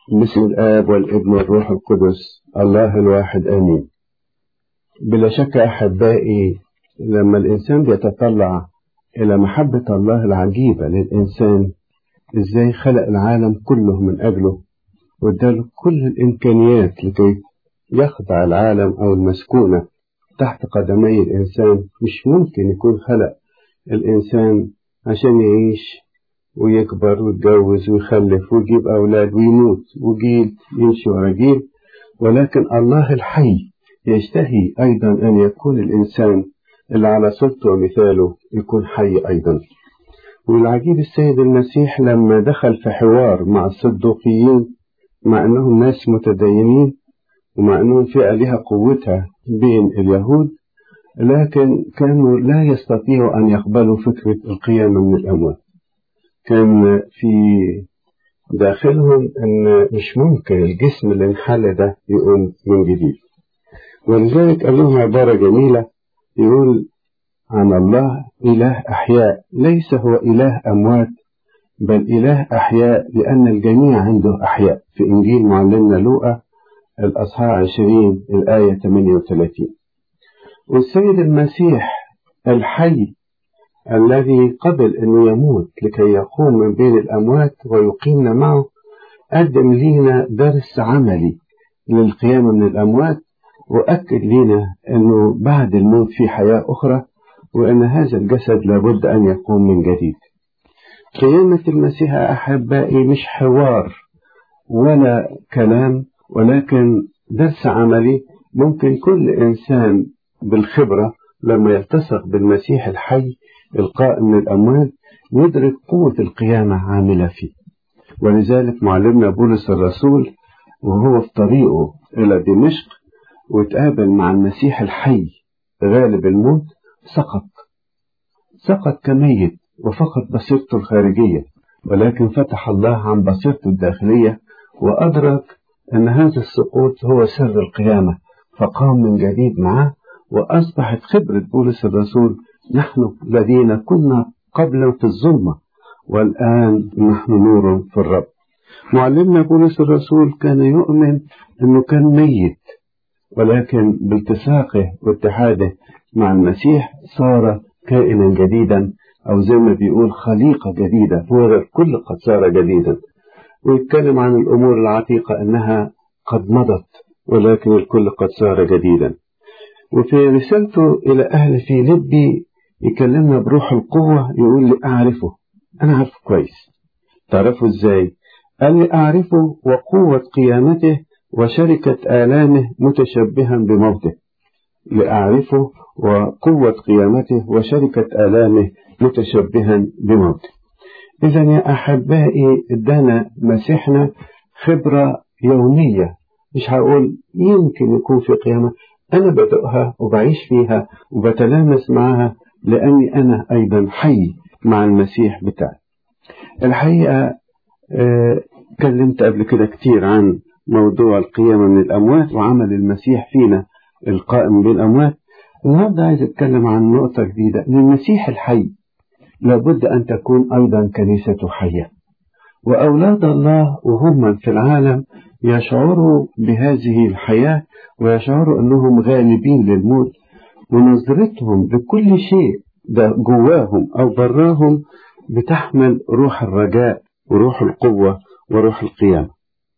باسم الآب والابن والروح القدس الله الواحد آمين. بلا شك أحبائي، لما الإنسان بيتطلع إلى محبة الله العجيبة للإنسان، إزاي خلق العالم كله من أجله واداله كل الإمكانيات لكي يخضع العالم أو المسكونة تحت قدمي الإنسان. مش ممكن يكون خلق الإنسان عشان يعيش ويكبر ويتجوز ويخلف ويجيب أولاد ويموت وجيل يمشي ورا جيل، ولكن الله الحي يشتهي أيضا أن يكون الإنسان اللي على صورته ومثاله يكون حي أيضا. والعجيب السيد المسيح لما دخل في حوار مع الصدوقيين، مع أنهم ناس متدينين ومع أنهم فئة لها قوتها بين اليهود، لكن كانوا لا يستطيعوا أن يقبلوا فكرة القيامة من الأموات. كان في داخلهم أن مش ممكن الجسم اللي انحل ده يقوم من جديد. ولذلك قال لهم عبارة جميلة، يقول عن الله: إله أحياء، ليس هو إله أموات بل إله أحياء، لأن الجميع عنده أحياء. في إنجيل معلمنا لوقا الأصحاح 20 الآية 38. والسيد المسيح الحي الذي قبل أن يموت لكي يقوم من بين الأموات ويقيمنا معه، قدم لنا درس عملي للقيامة من الأموات، وأكد لنا أنه بعد الموت في حياة أخرى، وأن هذا الجسد لابد أن يقوم من جديد. قيامة المسيح أحبائي مش حوار ولا كلام، ولكن درس عملي ممكن كل إنسان بالخبرة لما يلتصق بالمسيح الحي القائم من الأموات يدرك قوة القيامة عاملة فيه. ولذلك معلمنا بولس الرسول وهو في طريقه إلى دمشق وتقابل مع المسيح الحي غالب الموت، سقط كميت وفقد بصيرته الخارجية، ولكن فتح الله عن بصيرته الداخلية وأدرك أن هذا السقوط هو سر القيامة، فقام من جديد معه. وأصبحت خبرة بولس الرسول: نحن الذين كنا قبلا في الظلمة والآن نحن نور في الرب. معلمنا بولس الرسول كان يؤمن أنه كان ميت، ولكن بالتصاقه واتحاده مع المسيح صار كائنا جديدا، أو زي ما بيقول خليقة جديدة، هو الكل قد صار جديدا. ويتكلم عن الأمور العتيقة أنها قد مضت، ولكن الكل قد صار جديدا. وفي رسالته إلى أهل فيلبي يكلمنا بروح القوة، يقول لي: أعرفه، أنا أعرفه كويس. تعرفه إزاي؟ قال لي: أعرفه وقوة قيامته وشركة آلامه متشبها بموته. لأعرفه وقوة قيامته وشركة آلامه متشبها بموته. إذا يا أحبائي، ادانا مسيحنا خبرة يومية، مش هقول يمكن يكون في قيامة، أنا بدأها وبعيش فيها وبتلامس معها، لأني أنا أيضا حي مع المسيح بتاعي. الحقيقة كلمت قبل كده كتير عن موضوع القيامة من الأموات وعمل المسيح فينا القائم بالأموات. النهاردة عايز أتكلم عن نقطة جديدة، أن المسيح الحي لابد أن تكون أيضا كنيسته حية، وأولاد الله وهم في العالم يشعروا بهذه الحياة ويشعروا أنهم غالبين للموت، ونظرتهم لكل شيء ده جواهم أو براهم بتحمل روح الرجاء وروح القوة وروح القيامة.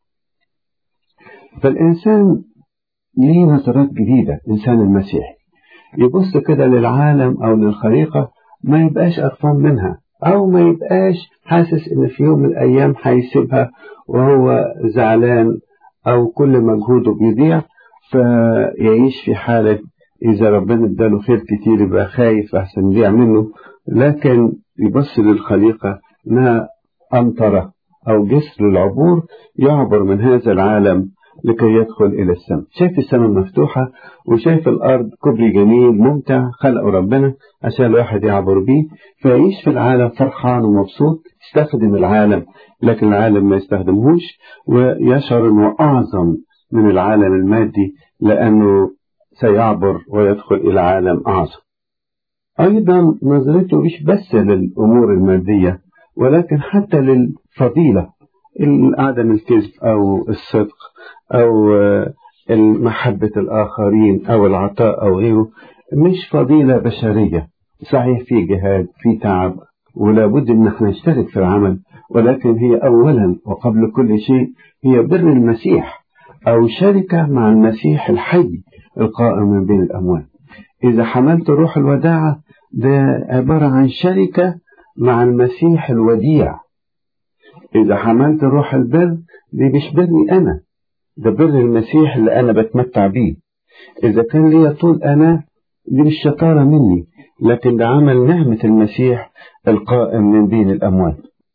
فالإنسان ليه نظرات جديدة. إنسان المسيح يبص كده للعالم أو للخليقة ما يبقاش قرفان منها، أو ما يبقاش حاسس إن في يوم من الأيام هيسيبها وهو زعلان أو كل مجهوده بيضيع، فيعيش في حالة إذا ربنا اداله خير كتير يبقى خايف أحسن يضيع منه. لكن يبص للخليقة إنها أمطرة أو جسر العبور يعبر من هذا العالم لكي يدخل إلى السماء. شايف السماء مفتوحة وشايف الأرض كوبري جميل ممتع خلقه ربنا عشان الواحد يعبر بيه، فيعيش في العالم فرحان ومبسوط، يستخدم العالم لكن العالم ما يستخدمهوش، ويشعر أنه أعظم من العالم المادي لأنه سيعبر ويدخل إلى عالم أعظم. أيضا نظرته مش بس للأمور المادية ولكن حتى للفضيلة. عدم الكذب أو الصدق أو محبة الآخرين أو العطاء أو غيره مش فضيلة بشرية. صحيح في جهاد، في تعب، ولا بد ان احنا نشترك في العمل، ولكن هي اولا وقبل كل شيء هي بر المسيح او شركة مع المسيح الحي القائم من بين الاموات. اذا حملت روح الوداعة ده عبارة عن شركة مع المسيح الوديع. اذا حملت روح البر دي مش بري انا، ده بر المسيح اللي انا بتمتع بيه. اذا كان لي طول انا دي مش شطارة مني، لكن ده عمل نعمة المسيح القائم من بين الأموات.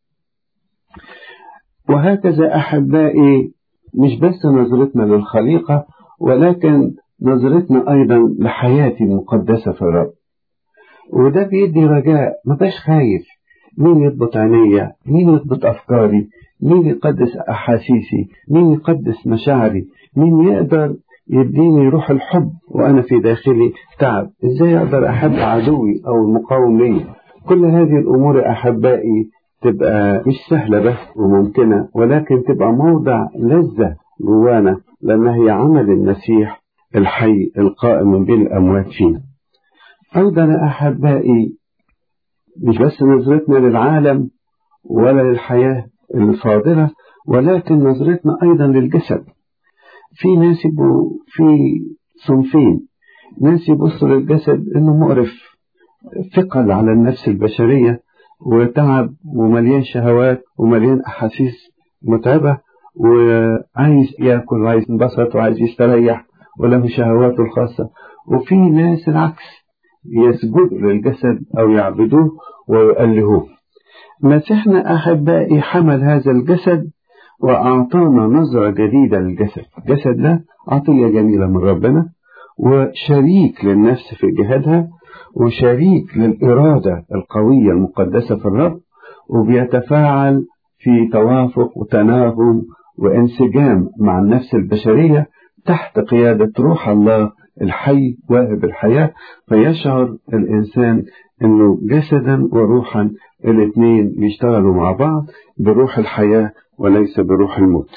وهكذا أحبائي مش بس نظرتنا للخليقة، ولكن نظرتنا أيضا لحياتي المقدسة في الرب. وده بيدي رجاء، ما بقاش خايف مين يضبط عينيا، مين يضبط أفكاري، مين يقدس أحاسيسي، مين يقدس مشاعري، مين يقدر يديني روح الحب وأنا في داخلي تعب. إزاي أقدر أحب عدوي أو المقاوم لي؟ كل هذه الأمور أحبائي تبقى مش سهلة بس وممكنة، ولكن تبقى موضع لذة جوانا، لأنها هي عمل المسيح الحي القائم من بين الأموات فينا. أيضا أحبائي مش بس نظرتنا للعالم ولا للحياة الفاضلة، ولكن نظرتنا أيضا للجسد. في ناس يبقوا في صنفين، ناس يبصوا للجسد إنه مقرف، ثقل على النفس البشرية وتعب ومليان شهوات ومليان أحاسيس متعبة، وعايز يأكل وعايز ينبسط وعايز يستريح وله شهواته الخاصة. وفي ناس العكس، يسجدوا للجسد أو يعبدوه ويؤلهوه. مسيحنا أحبائي حمل هذا الجسد وأعطانا نظرة جديدة للجسد. الجسد ده عطية جميلة من ربنا، وشريك للنفس في جهادها، وشريك للإرادة القوية المقدسة في الرب، وبيتفاعل في توافق وتناغم وانسجام مع النفس البشرية تحت قيادة روح الله الحي واهب الحياة. فيشعر الإنسان أنه جسدا وروحا الاثنين يشتغلوا مع بعض بروح الحياة وليس بروح الموت.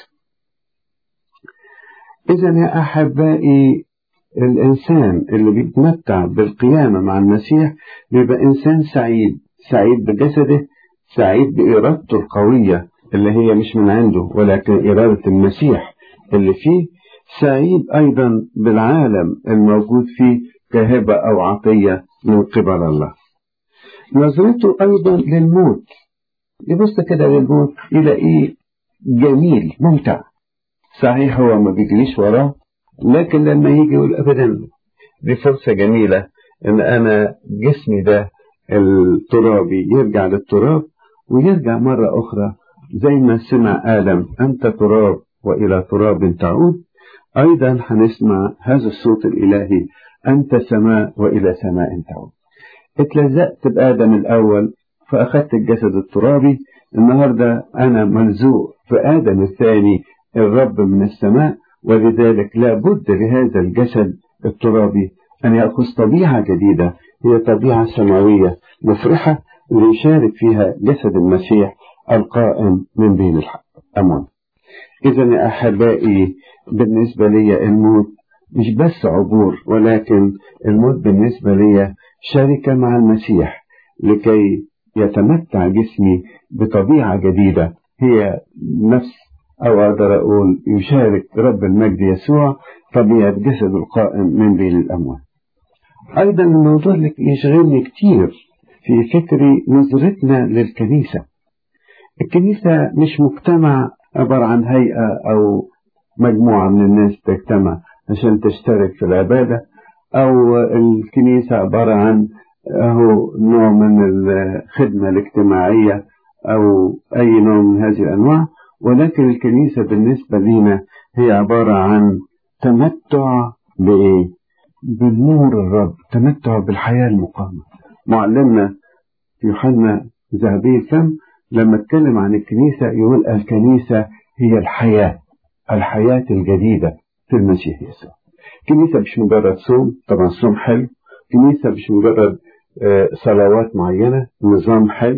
إذن يا أحبائي الإنسان اللي بيتمتع بالقيامة مع المسيح بيبقى إنسان سعيد، سعيد بجسده، سعيد بإرادته القوية اللي هي مش من عنده ولكن إرادة المسيح اللي فيه، سعيد أيضا بالعالم الموجود فيه كهبة أو عطية من قبل الله. نظرته أيضا للموت، يبص كده للموت يلاقيه جميل ممتع. صحيح هو ما بيجليش وراه، لكن لما يجي يقول أبدا دي فرصة جميلة إن أنا جسمي ده الترابي يرجع للتراب ويرجع مرة أخرى زي ما سمع آدم أنت تراب وإلى تراب تعود. أيضا هنسمع هذا الصوت الإلهي أنت سماء وإلى سماء تعود. اتلزقت بآدم الأول فأخذت الجسد الترابي، النهاردة أنا ملزوق في آدم الثاني الرب من السماء، ولذلك لا بد لهذا الجسد الترابي أن يأخذ طبيعة جديدة، هي طبيعة سماوية مفرحة ليشارك فيها جسد المسيح القائم من بين الأموات. إذن يا أحبائي بالنسبة لي الموت مش بس عبور، ولكن الموت بالنسبة لي شركة مع المسيح لكي يتمتع جسمي بطبيعة جديدة هي نفس، أو أقدر أقول يشارك رب المجد يسوع طبيعة جسد القائم من بين الأموات. أيضا الموضوع اللي يشغلني كتير في فكري نظرتنا للكنيسة. الكنيسة مش مجتمع عبارة عن هيئة أو مجموعة من الناس تجتمع عشان تشترك في العبادة، أو الكنيسة عبارة عن نوع من الخدمة الاجتماعية أو أي نوع من هذه الأنواع، ولكن الكنيسة بالنسبة لنا هي عبارة عن تمتع بالنور الرب، تمتع بالحياة المقامة. معلمنا يوحنا ذهبي الفم لما اتكلم عن الكنيسة يقول الكنيسة هي الحياة الجديدة في المسيح يسوع. كنيسة مش مجرد صوم، طبعا الصوم حلو، كنيسة مش مجرد صلوات معينة، نظام حلو،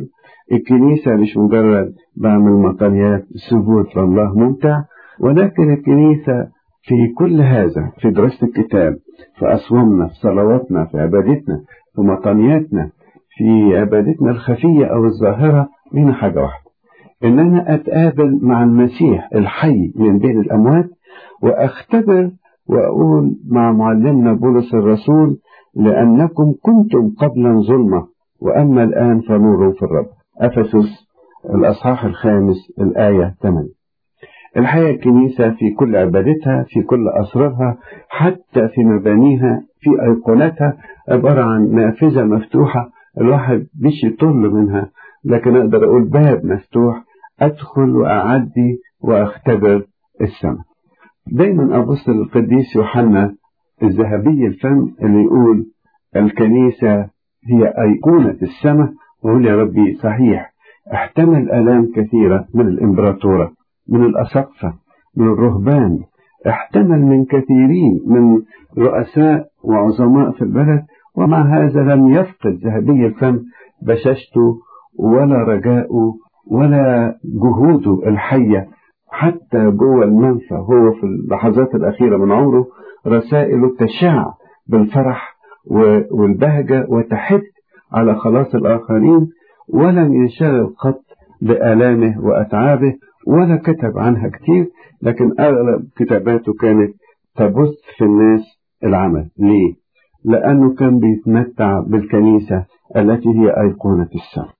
الكنيسة مش مجرد بعمل مطاليات سجود لله ممتع، ولكن الكنيسة في كل هذا، في دراسة الكتاب، في أصوامنا، في صلواتنا، في عبادتنا، في مطالياتنا، في عبادتنا الخفية أو الظاهرة، هنا حاجة واحدة: إن أنا أتقابل مع المسيح الحي من بين الأموات، وأختبر وأقول مع معلمنا بولس الرسول: لأنكم كنتم قبلا ظلمة وأما الآن فنور في الرب. أفسس الأصحاح 5 الآية 8. الحقيقة الكنيسة في كل عبادتها، في كل أسرارها، حتى في مبانيها، في أيقونتها، عبارة عن نافذة مفتوحة الواحد مش يطل منها، لكن أقدر أقول باب مفتوح أدخل وأعدي وأختبر السماء. دايما أبص للقديس يوحنا الذهبي الفم اللي يقول: الكنيسة هي أيقونة السماء. وقول: يا ربي صحيح، احتمل آلام كثيرة من الإمبراطورة، من الأساقفة، من الرهبان، احتمل من كثيرين من رؤساء وعظماء في البلد، ومع هذا لم يفقد ذهبي الفم بشاشته ولا رجاءه ولا جهوده الحية. حتى جوه المنفى هو في اللحظات الأخيرة من عمره رسائله تشع بالفرح والبهجة وتحث على خلاص الآخرين، ولم ينشغل قط بآلامه وأتعابه ولا كتب عنها كتير، لكن أغلب كتاباته كانت تبث في الناس العمل. ليه؟ لأنه كان بيتمتع بالكنيسة التي هي أيقونة السماء.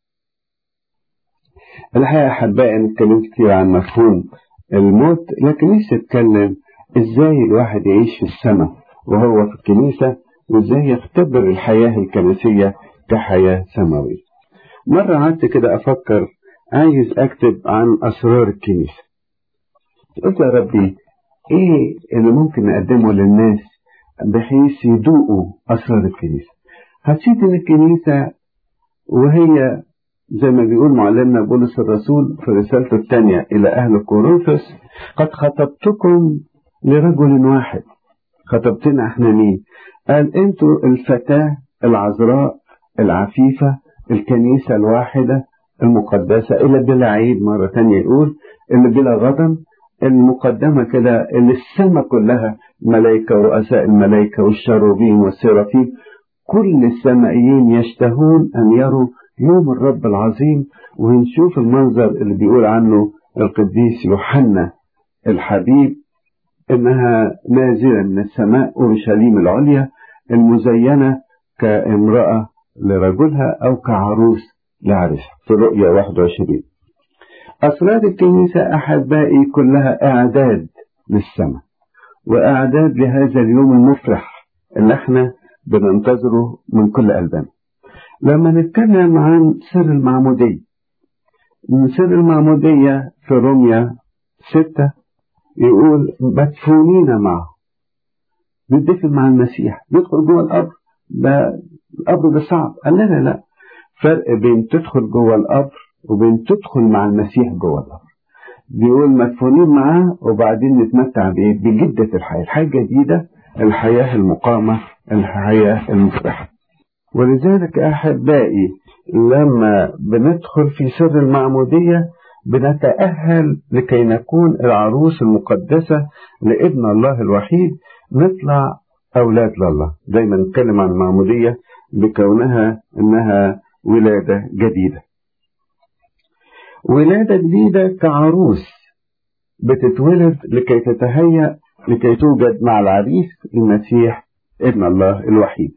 الحقيقة أحبائي أنا اتكلمت كتير عن مفهوم الموت، لكن لسه اتكلم إزاي الواحد يعيش في السماء وهو في الكنيسة، وإزاي يختبر الحياة الكنسية كحياة سماوية. مرة قعدت كده أفكر، عايز أكتب عن أسرار الكنيسة. قلت: يا ربي، إيه اللي ممكن نقدمه للناس بحيث يدوقوا أسرار الكنيسة؟ حسيت إن الكنيسة وهي زي ما بيقول معلمنا بولس الرسول في رسالته الثانية إلى أهل كورنثوس: قد خطبتكم لرجل واحد. خطبتنا احنا مين؟ قال: انتوا الفتاة العذراء العفيفة، الكنيسة الواحدة المقدسة اللي بلا عيب، مرة تانية يقول اللي بلا غضب، المقدمة كده اللي السماء كلها ملائكة ورؤساء الملائكة والشروبين والسرافين كل السمائيين يشتهون أن يروا يوم الرب العظيم. ونشوف المنظر اللي بيقول عنه القديس يوحنا الحبيب: إنها نازلة من السماء أورشليم العليا المزينة كامرأة لرجلها أو كعروس لعرسها، في رؤيا 21. أسرار الكنيسة أحبائي كلها إعداد للسماء، وإعداد لهذا اليوم المفرح اللي احنا بننتظره من كل قلبنا. لما نتكلم عن سر المعمودية، سر المعمودية في روميا 6 يقول: مدفونين معه. ندفن مع المسيح، ندخل جوه القبر. القبر ده صعب. قال: لا لا لا، فرق بين تدخل جوه القبر وبين تدخل مع المسيح جوه القبر. بيقول مدفونين معاه، وبعدين نتمتع بجدة الحياة، الحياة الجديدة، الحياة المقامة، الحياة المفرحة. ولذلك أحبائي لما بندخل في سر المعمودية بنتأهل لكي نكون العروس المقدسة لابن الله الوحيد، نطلع أولاد لله. دايما نتكلم عن المعمودية بكونها إنها ولادة جديدة، ولادة جديدة كعروس بتتولد لكي تتهيأ لكي توجد مع العريس المسيح ابن الله الوحيد.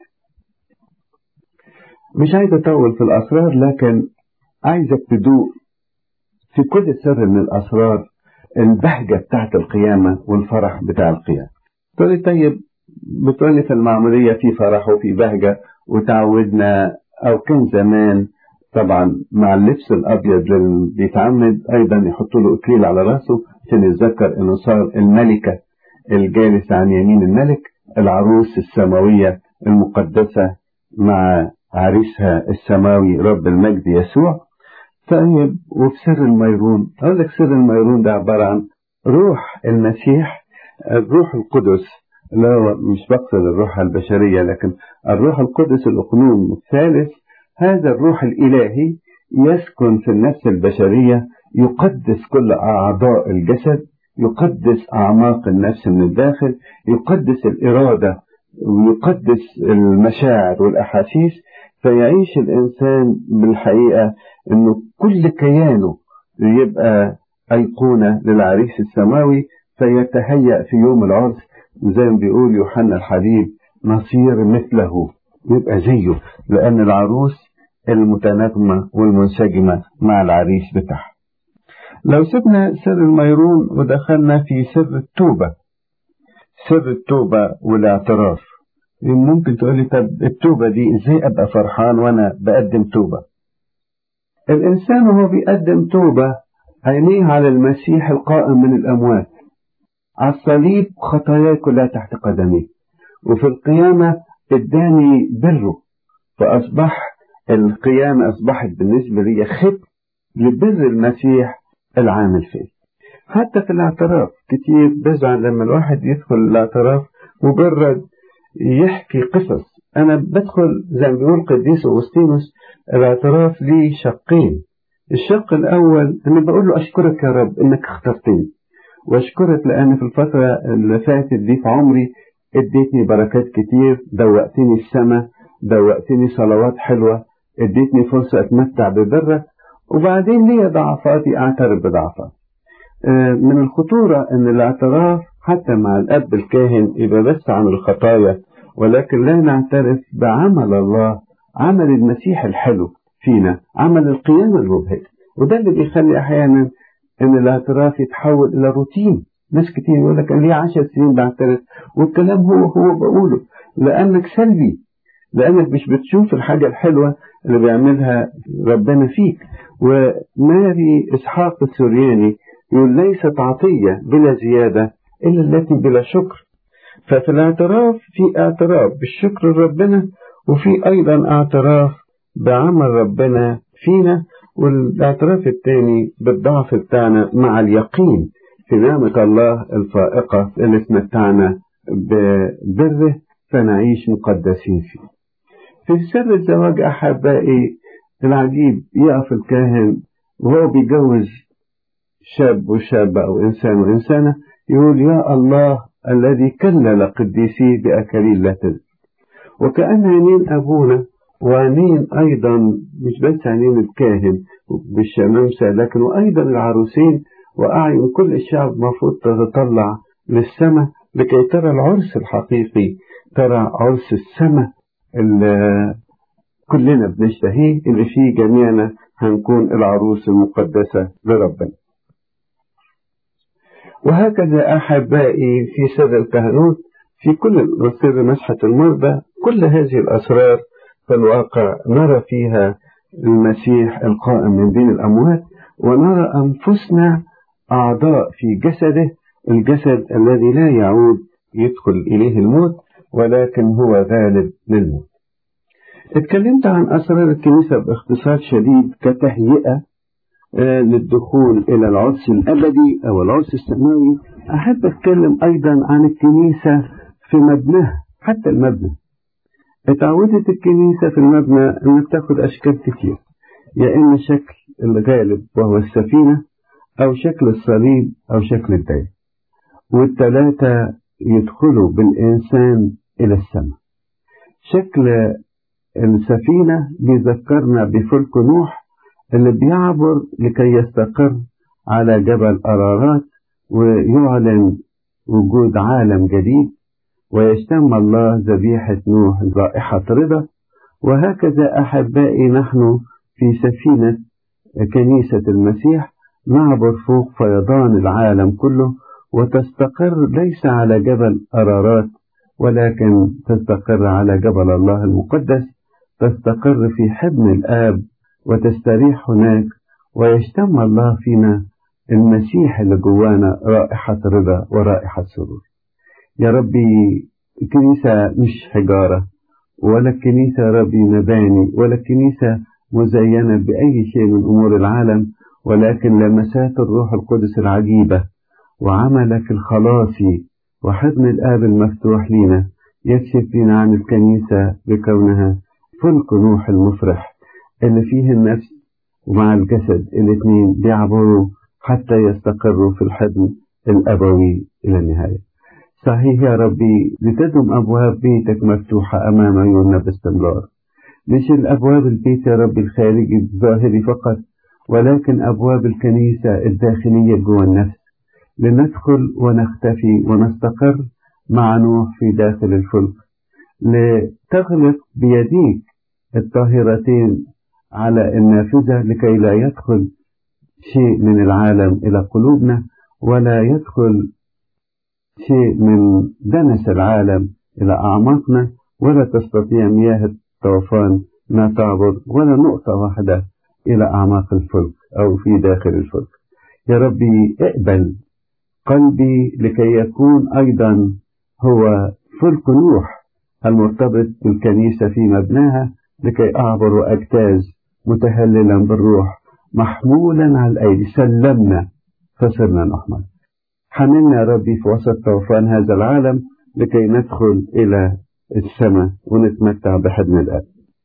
مش عايز أطول في الأسرار، لكن عايزك تدوق في كل سر من الأسرار البهجة بتاعت القيامة والفرح بتاع القيامة. تقولي: طيب بتقولي في المعمودية في فرح وفي بهجة وتعودنا، أو كان زمان طبعا مع اللبس الأبيض اللي بيتعمد أيضا يحطوا له إكليل على رأسه عشان يتذكر إنه صار الملكة الجالسة عن يمين الملك، العروس السماوية المقدسة مع عريسها السماوي رب المجد يسوع. طيب وفي سر الميرون، أقول لك سر الميرون ده عبارة عن روح المسيح، الروح القدس، لا مش بقصد الروح البشرية، لكن الروح القدس الأقنوم الثالث. هذا الروح الإلهي يسكن في النفس البشرية، يقدس كل أعضاء الجسد، يقدس أعماق النفس من الداخل، يقدس الإرادة ويقدس المشاعر والأحاسيس، فيعيش الإنسان بالحقيقة أنه كل كيانه يبقى أيقونة للعريس السماوي، فيتهيأ في يوم العرس زي ما بيقول يوحنا الحبيب نصير مثله، يبقى زيه، لأن العروس المتناغمة والمنسجمة مع العريس بتاعها. لو سبنا سر الميرون ودخلنا في سر التوبة، سر التوبة والاعتراف، ممكن تقولي طب التوبة دي ازاي ابقى فرحان وانا بقدم توبة؟ الانسان وهو بيقدم توبة عينيه على المسيح القائم من الاموات، على الصليب خطاياي كلها تحت قدمي، وفي القيامة اداني بره، فاصبح القيامة اصبحت بالنسبة لي ختم لبر المسيح العامل فيه. حتى في الاعتراف كتير بزعل لما الواحد يدخل الاعتراف مجرد يحكي قصص. أنا بدخل زي ما بيقول قديس أغسطينوس الاعتراف لي شقين. الشق الأول أنا بقول له أشكرك يا رب إنك اخترتني، وأشكرك لأن في الفترة اللي فاتت دي في عمري اديتني بركات كتير، دوقتني السماء، دوقتني صلوات حلوة، اديتني فرصة أتمتع ببرك، وبعدين لي ضعفاتي أعترف بضعفاتي. من الخطورة أن الاعتراف حتى مع الأب الكاهن يبقى بس عن الخطايا، ولكن لا نعترف بعمل الله، عمل المسيح الحلو فينا، عمل القيامة المبهجة. وده اللي بيخلي أحيانا أن الاعتراف يتحول إلى روتين. ناس كتير يقول لك أنا لي 10 سنين بعترف والكلام هو بقوله، لأنك سلبي، لأنك مش بتشوف الحاجة الحلوة اللي بيعملها ربنا فيك. وماري إسحاق السورياني يقول ليست عطية بلا زيادة إلا التي بلا شكر. ففي الاعتراف في اعتراف بالشكر لربنا، وفي أيضا اعتراف بعمل ربنا فينا، والاعتراف الثاني بالضعف بتاعنا مع اليقين في نعمة الله الفائقة اللي تمتعنا ببره فنعيش مقدسين فيه. في سر الزواج أحبائي العجيب يقف الكاهن وهو بيجوز شاب وشابة أو إنسان وإنسانة يقول يا الله الذي كلل قديسيه بأكاليل لا تزل. وكأن عينين أبونا وعينين أيضا مش بس عينين الكاهن بالشمامسة، لكن وأيضا العروسين وأعين كل الشعب مفروض تتطلع للسماء لكي ترى العرس الحقيقي، ترى عرس السماء اللي كلنا بنشتهيه، اللي فيه جميعنا هنكون العروس المقدسة لربنا. وهكذا أحبائي في سر الكهنوت، في كل سر مسحة المرضى، كل هذه الأسرار في الواقع نرى فيها المسيح القائم من بين الأموات، ونرى أنفسنا أعضاء في جسده، الجسد الذي لا يعود يدخل إليه الموت ولكن هو غالب للموت. اتكلمت عن أسرار الكنيسة باختصار شديد كتهيئة للدخول إلى العرس الأبدي أو العرس السماوي. أحب أتكلم أيضا عن الكنيسة في مبناها. حتى المبنى اتعودت الكنيسة في المبنى أن تأخذ أشكال كتير، يا إما شكل الغالب وهو السفينة، أو شكل الصليب، أو شكل الدايرة، والثلاثة يدخلوا بالإنسان إلى السماء. شكل السفينة بيذكرنا بفلك نوح اللي بيعبر لكي يستقر على جبل أرارات ويعلن وجود عالم جديد، ويشتم الله ذبيحة نوح رائحة رضا. وهكذا أحبائي نحن في سفينة كنيسة المسيح نعبر فوق فيضان العالم كله، وتستقر ليس على جبل أرارات ولكن تستقر على جبل الله المقدس، تستقر في حضن الآب وتستريح هناك، ويشتم الله فينا المسيح اللي جوانا رائحة رضا ورائحة سرور. يا ربي الكنيسة مش حجارة، ولا الكنيسة يا ربي مباني، ولا الكنيسة مزينة بأي شيء من أمور العالم، ولكن لمسات الروح القدس العجيبة وعملك الخلاصي وحضن الآب المفتوح لنا يكشف لنا عن الكنيسة بكونها فلك نوح المفرح اللي فيه النفس ومع الجسد الاثنين بيعبروا حتى يستقروا في الحضن الأبوي إلى النهاية. صحيح يا ربي لتدم أبواب بيتك مفتوحة أمام عيوننا باستمرار، مش الأبواب البيت يا ربي الخارجي الظاهري فقط، ولكن أبواب الكنيسة الداخلية جوه النفس، لندخل ونختفي ونستقر مع نوح في داخل الفلك، لتغلق بيديك الطاهرتين على النافذة لكي لا يدخل شيء من العالم إلى قلوبنا، ولا يدخل شيء من دنس العالم إلى أعماقنا، ولا تستطيع مياه الطوفان ما تعبر ولا نقطة واحدة إلى أعماق الفلك أو في داخل الفلك. يا ربي اقبل قلبي لكي يكون أيضا هو فلك نوح المرتبط بالكنيسة في مبناها، لكي أعبر وأجتاز متهللا بالروح محمولا على الأيدي. سلمنا فصرنا نحمل. حملنا يا ربي في وسط طوفان هذا العالم لكي ندخل إلى السماء ونتمتع بحضن الأب.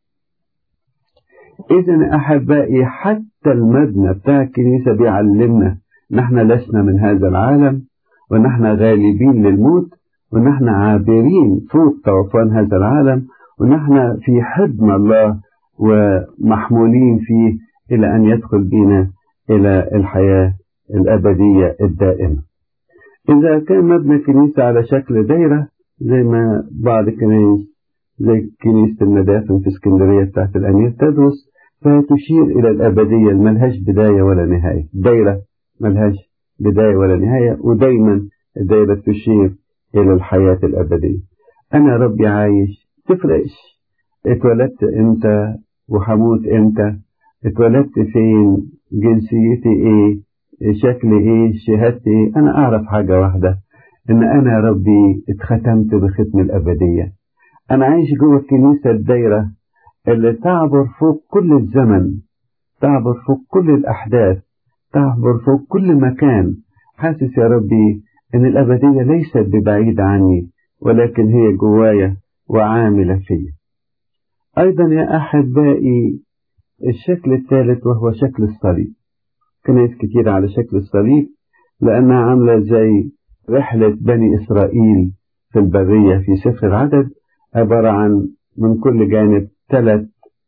إذن أحبائي حتى المبنى بتاع الكنيسة بيعلمنا نحن لسنا من هذا العالم، ونحن غالبين للموت، ونحن عابرين فوق طوفان هذا العالم، ونحن في حضن الله ومحمولين فيه إلى أن يدخل بنا إلى الحياة الأبدية الدائمة. إذا كان مبنى كنيسة على شكل دايرة زي ما بعض الكنائس زي كنيسة المدافن في اسكندرية بتاعت الأمير تدرس، فتشير إلى الأبدية ملهاش بداية ولا نهاية. دايرة ملهاش بداية ولا نهاية، ودايما الدايرة تشير إلى الحياة الأبدية. أنا ربي عايش، تفرقش اتولدت إمتى وحموت إمتى، اتولدت فين، جنسيتي إيه، شكلي إيه، شهادتي إيه. أنا أعرف حاجة واحدة، إن أنا يا ربي اتختمت بختم الأبدية. أنا عايش جوه الكنيسة الدايرة اللي تعبر فوق كل الزمن، تعبر فوق كل الأحداث، تعبر فوق كل مكان. حاسس يا ربي إن الأبدية ليست ببعيدة عني، ولكن هي جوايا وعاملة فيا. أيضا يا أحبائي الشكل الثالث وهو شكل الصليب. كنايس كتير على شكل الصليب لأنها عاملة زي رحلة بني إسرائيل في البرية في سفر العدد، عبارة عن من كل جانب 3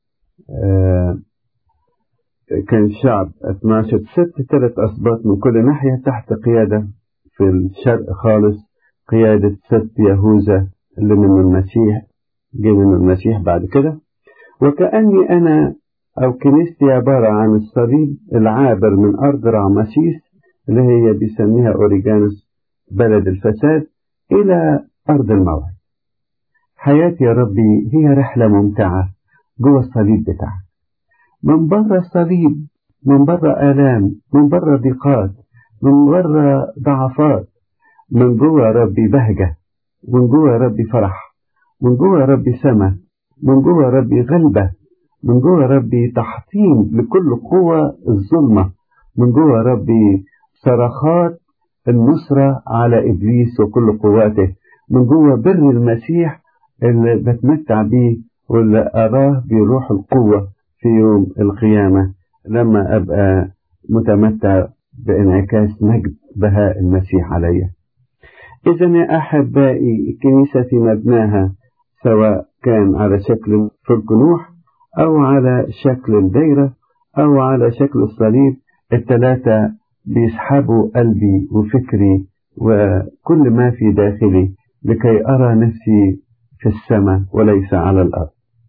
كان الشعب 12 ست 3 أسباط من كل ناحية تحت قيادة في الشرق خالص قيادة 6 يهوذا اللي من المسيح، جه من المسيح بعد كده. وكأني أنا أو كنيستي عبارة عن الصليب العابر من أرض رعمسيس اللي هي بيسميها أوريجانوس بلد الفساد إلى أرض الموعد. حياتي يا ربي هي رحلة ممتعة جوه الصليب بتاعك، من بره الصليب، من بره آلام، من بره ضيقات، من بره ضعفات، من جوه يا ربي بهجة، من جوه يا ربي فرح، من جوه يا ربي سما، من جوه يا ربي غلبة، من جوه يا ربي تحطيم لكل قوة الظلمة، من جوه يا ربي صرخات النصرة على إبليس وكل قواته، من جوه بر المسيح اللي بتمتع بيه واللي أراه بروح القوة في يوم القيامة لما أبقى متمتع بانعكاس مجد بهاء المسيح علي. إذن يا أحبائي الكنيسة في مبناها سواء كان على شكل فلك نوح أو على شكل الدايرة أو على شكل الصليب، ال3 بيسحبوا قلبي وفكري وكل ما في داخلي لكي أرى نفسي في السماء وليس على الأرض.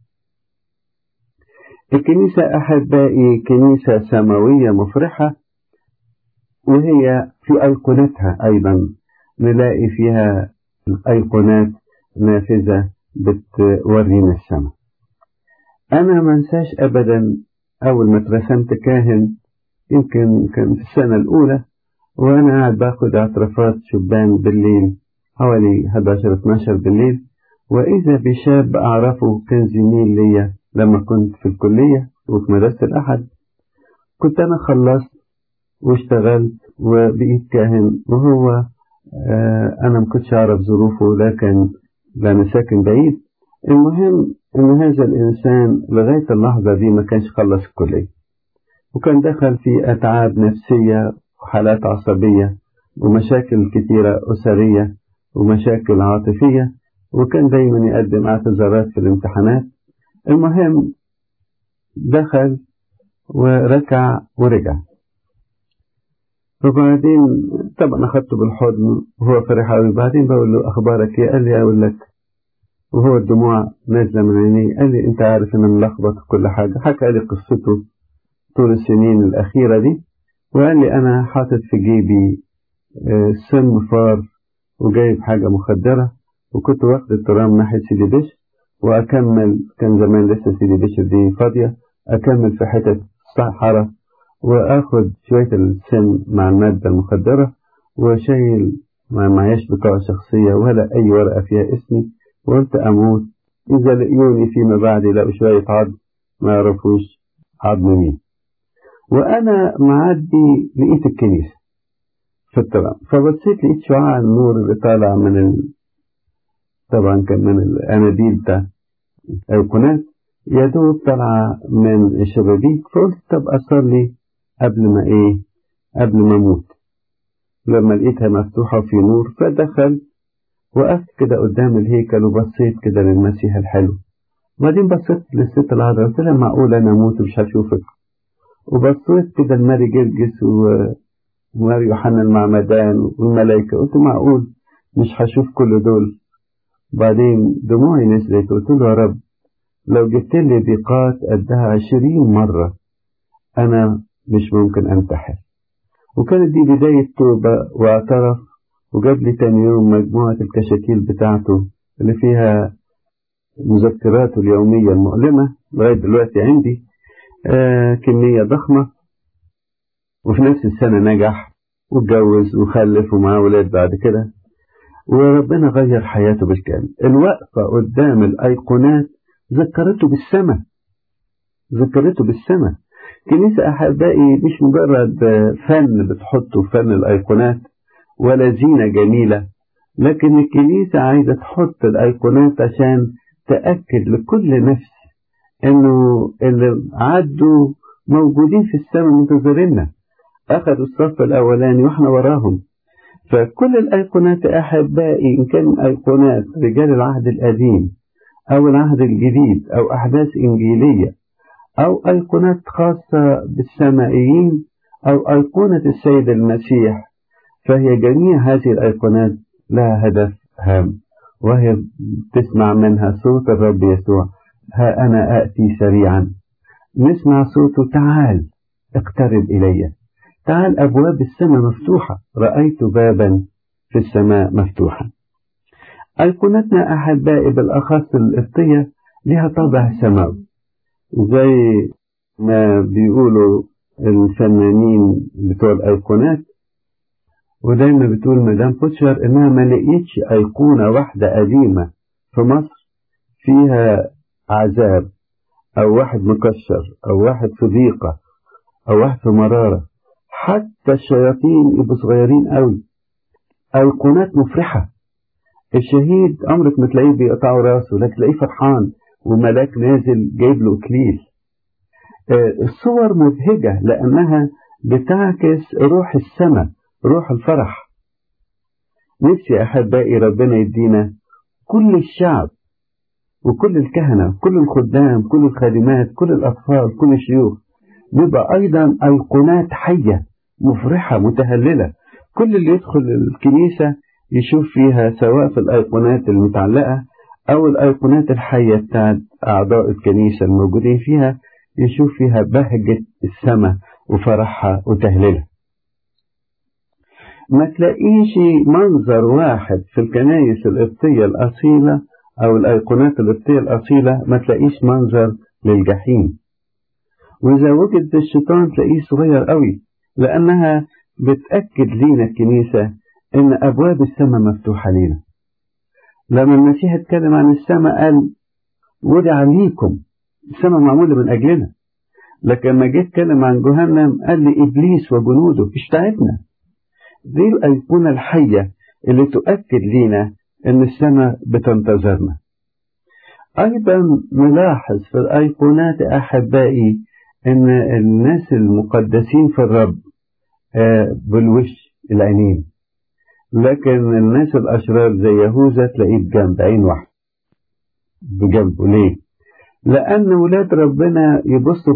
الكنيسة أحبائي كنيسة سماوية مفرحة، وهي في أيقونتها أيضا نلاقي فيها الأيقونات نافذة بتورينا السماء. أنا ما انساش أبدا أول ما اترسمت كاهن، يمكن كان في السنة الأولى، وأنا قاعد باخد اعترافات شبان بالليل حوالي 11-12 بالليل، وإذا بشاب أعرفه كان زميل ليا لما كنت في الكلية وفي مدرسة الأحد. كنت أنا خلصت واشتغلت وبقيت كاهن، وهو أنا ما كنتش أعرف ظروفه لأن ساكن بعيد. المهم إن هذا الإنسان لغاية اللحظة دي ما كانش خلص الكلية، وكان دخل في أتعاب نفسية وحالات عصبية ومشاكل كثيرة أسرية ومشاكل عاطفية، وكان دايما يقدم اعتذارات في الامتحانات. المهم دخل وركع ورجع، وبعدين طبعا أخذته بالحضن وهو فرح أوي. بعدين بقول له أخبارك إيه؟ قال لي أقول لك، وهو الدموع نازلة من عينيه. قال لي أنت عارف إن أنا ملخبط في كل حاجة. حكى لي قصته طول السنين الأخيرة دي، وقال لي أنا حاطط في جيبي سم فار وجايب حاجة مخدرة، وكنت واخد الترام ناحية سيدي بشر وأكمل، كان زمان لسه سيدي بشر دي فاضية، أكمل في حتة صحراء وأخد شوية السم مع المادة المخدرة، وشايل ما معيش بطاقة شخصية ولا أي ورقة فيها اسمي، وقلت أموت إذا لقيوني فيما بعد لقوا شوية عظم ما يعرفوش عظم مين. وأنا معدي لقيت الكنيسة في الترام، فبصيت لقيت شعاع النور اللي طالع من طبعا كان من الأناديل بتاع الأيقونات يا دوب طالعة من الشبابيك. فقلت طب أصلي قبل ما أموت. لما لقيتها مفتوحة في نور فدخلت، وقفت كده قدام الهيكل وبصيت كده للمسيح الحلو. وبعدين بصيت للست العذراء قلت لها معقول أنا أموت ومش هشوفك؟ وبصيت كده لماري جرجس وماري يوحنا المعمدان والملائكة، قلت معقول مش هشوف كل دول؟ بعدين دموعي نزلت، قلت له يا رب لو جبت لي ضيقات قدها 20 مرة أنا مش ممكن أنتحر. وكانت دي بداية توبة واعترف، وجاب لي تاني يوم مجموعة الكشاكيل بتاعته اللي فيها مذكراته اليومية المؤلمة لغاية دلوقتي عندي كمية ضخمة. وفي نفس السنة نجح واتجوز وخلف ومعاه ولاد بعد كده، وربنا غير حياته بالكامل. الوقفة قدام الأيقونات ذكرته بالسماء. كنيسة أحبائي مش مجرد فن بتحطه فن الأيقونات ولا زينة جميلة، لكن الكنيسة عايزة تحط الأيقونات عشان تأكد لكل نفس إنه اللي عدوا موجودين في السماء منتظريننا، أخذوا الصف الأولاني وإحنا وراهم. فكل الأيقونات أحبائي إن كان أيقونات رجال العهد القديم أو العهد الجديد أو أحداث إنجيلية أو أيقونات خاصة بالسمائيين أو أيقونة السيد المسيح، فهي جميع هذه الأيقونات لها هدف هام، وهي تسمع منها صوت الرب يسوع ها أنا آتي سريعا. نسمع صوته تعال اقترب إلي، تعال أبواب السماء مفتوحة، رأيت بابا في السماء مفتوحا. أيقونتنا أحبائي بالأخص القبطية لها طابع سماوي، زي ما بيقولوا الفنانين بتوع الأيقونات، ودايما بتقول مدام بوتشر إنها ما لقيتش أيقونة واحدة قديمة في مصر فيها عذاب أو واحد مكشر أو واحد في ضيقة أو واحد في مرارة. حتى الشياطين يبقوا صغيرين قوي. أيقونات مفرحة. الشهيد عمرك ما تلاقيه بيقطعوا راسه، لكن تلاقيه فرحان وملاك نازل جايب له إكليل. الصور مبهجة لأنها بتعكس روح السماء، روح الفرح. نفسي أحبائي ربنا يدينا كل الشعب وكل الكهنة كل الخدام كل الخادمات كل الأطفال كل الشيوخ نبقى أيضا أيقونات حية مفرحة متهللة. كل اللي يدخل الكنيسة يشوف فيها سواء في الأيقونات المتعلقة أو الأيقونات الحية بتاعت أعضاء الكنيسة الموجودين فيها، يشوف فيها بهجة السماء وفرحها وتهليلها. ما تلاقيش منظر واحد في الكنائس القبطية الأصيلة أو الأيقونات القبطية الأصيلة ما تلاقيش منظر للجحيم. وإذا وجد الشيطان تلاقيه صغير قوي، لأنها بتأكد لينا الكنيسة إن أبواب السماء مفتوحة لينا. لما المسيح اتكلم عن السماء قال وضع ليكم، السماء معمولة من أجلنا. لكن لما جيت اتكلم عن جهنم قال لي إبليس وجنوده مش بتاعتنا. دي الأيقونة الحية اللي تؤكد لينا إن السماء بتنتظرنا. أيضا نلاحظ في الأيقونات أحبائي إن الناس المقدسين في الرب بالوش العينين، لكن الناس الأشرار زي يهوذا تلاقيه بجنب عين واحدة بجنبه. ليه؟ لأن ولاد ربنا يبصوا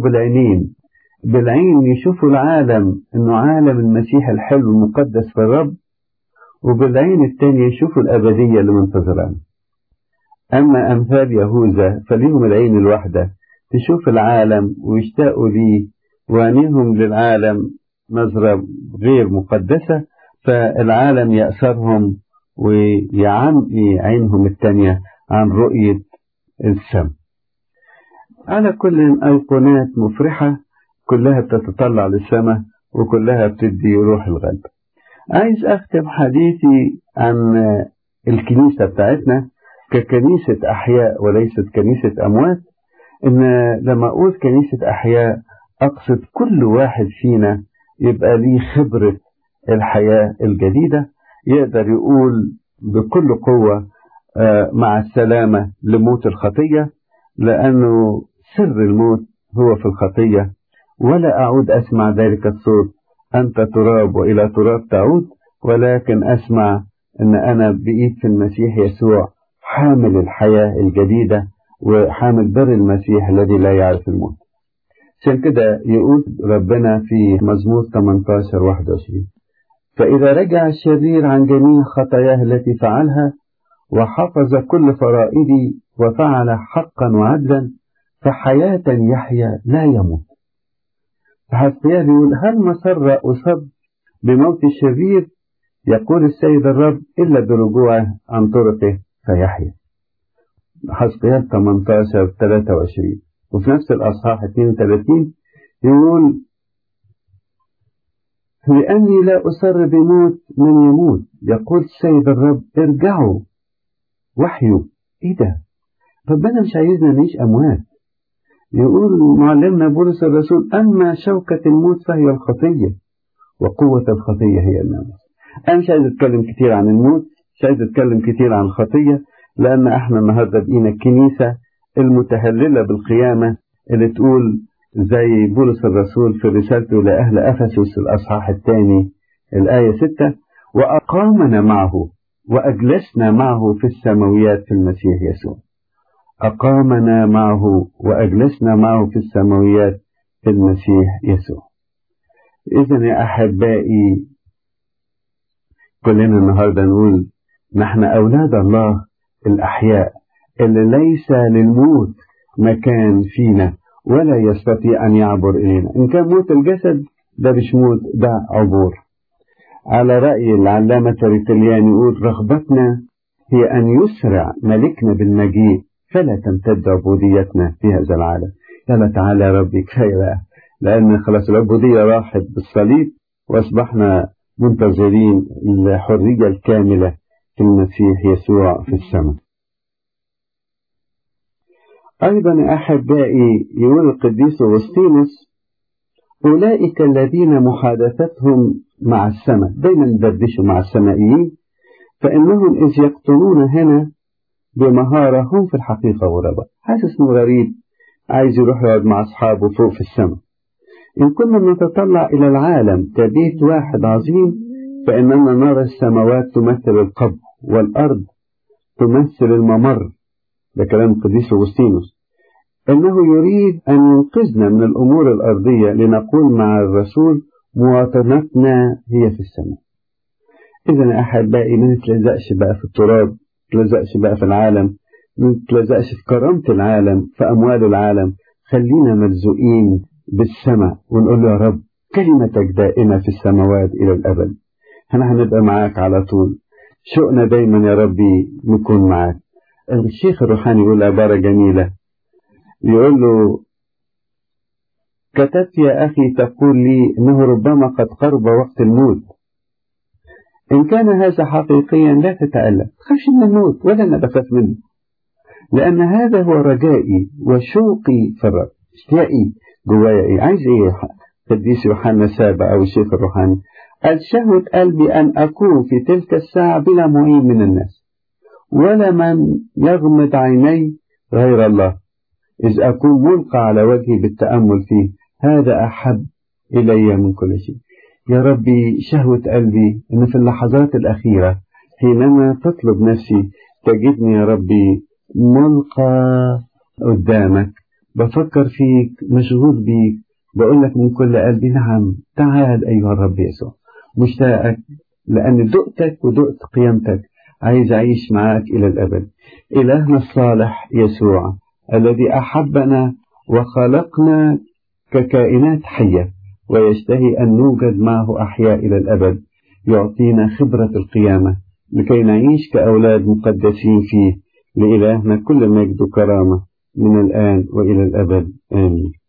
بالعين يشوفوا العالم إنه عالم المسيح الحلو المقدس في الرب، وبالعين التانية يشوفوا الأبدية اللي منتظران. أما أمثال يهوذا فليهم العين الواحدة تشوف العالم ويشتاقوا ليه، وعينيهم للعالم نظرة غير مقدسة، فالعالم يأثرهم ويعمي عينهم التانية عن رؤية السماء. على كل أيقونات مفرحة كلها بتتطلع للسماء وكلها بتدي روح الغد. عايز أختم حديثي عن الكنيسة بتاعتنا ككنيسة أحياء وليست كنيسة أموات. إن لما أقول كنيسة أحياء أقصد كل واحد فينا يبقى ليه خبرة الحياة الجديدة، يقدر يقول بكل قوة مع السلامة لموت الخطية، لأنه سر الموت هو في الخطية. ولا أعود أسمع ذلك الصوت أنت تراب وإلى تراب تعود، ولكن أسمع أن أنا بقيت في المسيح يسوع حامل الحياة الجديدة وحامل بر المسيح الذي لا يعرف الموت. عشان كده يقول ربنا في مزمور 18:21: فإذا رجع الشرير عن جميع خطاياه التي فعلها وحفظ كل فرائدي وفعل حقا وعدلا فحياة يحيا لا يموت. فحسيان يقول: هل مسر أصب بموت الشرير؟ يقول السيد الرب: إلا برجوعه عن طرقه فيحيا. حسقيال 18:23. وفي نفس الأصحاح 32 يقول: لأني لا أسر بموت من يموت، يقول السيد الرب: ارجعوا وحيوا. إيه ده؟ ربنا مش عايزنا نعيش أموات. يقول معلمنا بولس الرسول: أما شوكة الموت فهي الخطية وقوة الخطية هي الناموس. أنا مش عايز أتكلم كتير عن الموت، مش عايز أتكلم كتير عن الخطية، لأن احنا النهاردة بقينا الكنيسة المتهللة بالقيامة اللي تقول زي بولس الرسول في رسالته لأهل أفسس الأصحاح 2 الآية 6: وأقامنا معه وأجلسنا معه في السماويات في المسيح يسوع. أقامنا معه وأجلسنا معه في السماويات في المسيح يسوع. إذن يا أحبائي كلنا النهاردة نقول نحن أولاد الله الأحياء اللي ليس للموت مكان فينا ولا يستطيع أن يعبر إلينا. إن كان موت الجسد ده مش موت، ده عبور. على رأي العلامة تريتليان يقول: رغبتنا هي أن يسرع ملكنا بالمجيء فلا تمتد عبوديتنا في هذا العالم. يلا تعالى يا ربي كفاية بقى، لأن خلاص العبودية راحت بالصليب وأصبحنا منتظرين الحرية الكاملة في المسيح يسوع في السماء. أيضا يا أحبائي يقول القديس أغسطينوس: أولئك الذين محادثتهم مع السماء، دايما يدردشوا مع السمائيين، فإنهم إذ يقتلون هنا بمهارة هم في الحقيقة غرباء. حاسس إنه غريب، عايز يروح يقعد مع أصحابه فوق في السماء. إن كنا نتطلع إلى العالم كبيت واحد عظيم فإننا نرى السماوات تمثل القبر والأرض تمثل الممر. ده كلام القديس أغسطينوس. إنه يريد أن ينقذنا من الأمور الأرضية لنقول مع الرسول: مواطنتنا هي في السماء. إذن يا أحبائي ما نتلزقش بقى في التراب، ما نتلزقش بقى في العالم، ما نتلزقش في كرامة العالم، في أموال العالم. خلينا ملزوقين بالسماء ونقول له: يا رب كلمتك دائمة في السماوات إلى الأبد. احنا هنبقى معاك على طول، شوقنا دايما يا ربي نكون معاك. الشيخ الروحاني يقول عبارة جميلة، يقول له: كتبت يا أخي تقول لي إنه ربما قد قرب وقت الموت. إن كان هذا حقيقيا لا تتألم، تخافش من الموت ولا أنا بخاف منه، لأن هذا هو رجائي وشوقي في الرب. اشتياقي جوايا إيه؟ عايز إيه؟ قديس يوحنا سابع أو الشيخ الروحاني قال: شهوة قلبي أن أكون في تلك الساعة بلا معين من الناس ولا من يغمض عيني غير الله، إذ أكون ملقى على وجهي بالتأمل فيه هذا أحب إلي من كل شيء. يا ربي شهوة قلبي إن في اللحظات الأخيرة حينما تطلب نفسي تجدني يا ربي ملقى قدامك، بفكر فيك، مشغول بيك، بقول لك من كل قلبي نعم تعال أيها الرب يسوع، مشتاقك لأن دقتك ودقت قيامتك، عايز أعيش معاك إلى الأبد. إلهنا الصالح يسوع الذي أحبنا وخلقنا ككائنات حية ويشتهي أن نوجد معه أحياء إلى الأبد، يعطينا خبرة القيامة لكي نعيش كأولاد مقدسين فيه. لإلهنا كل مجد وكرامة من الآن وإلى الأبد، آمين.